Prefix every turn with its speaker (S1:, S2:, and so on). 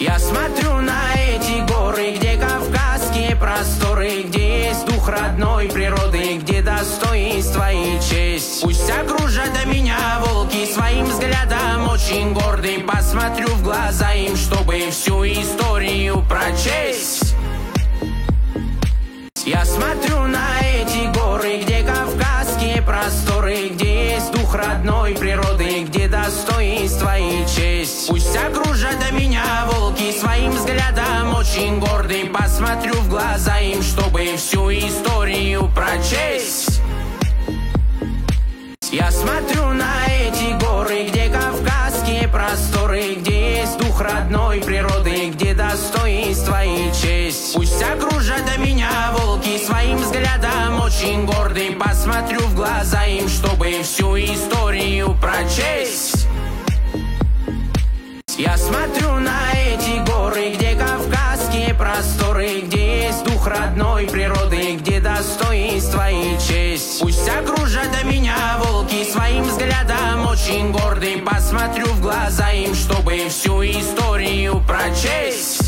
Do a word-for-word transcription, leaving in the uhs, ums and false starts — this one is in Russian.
S1: Я смотрю на эти горы, где кавказские просторы, где есть дух родной природы, где достоинство и честь. Пусть окружат до меня волки своим взглядом очень гордым. Посмотрю в глаза им, чтобы всю историю прочесть. Я смотрю на эти горы, где кавказские просторы, где есть дух родной природы, где достоинство и честь. Пусть окружат до меня волки своим взглядом очень гордым. Посмотрю в глаза им, чтобы всю историю прочесть. Я смотрю на эти горы, где кавказские просторы, где есть дух родной природы, где достоинство и честь. Пусть окружат до меня волки своим взглядом очень гордым. Посмотрю в глаза им, чтобы всю историю прочесть. Я смотрю на эти горы, где кавказские просторы, где есть дух родной природы, где достоинство и честь. Пусть окружат до меня волки своим взглядом очень гордым. Посмотрю в глаза им, чтобы всю историю прочесть.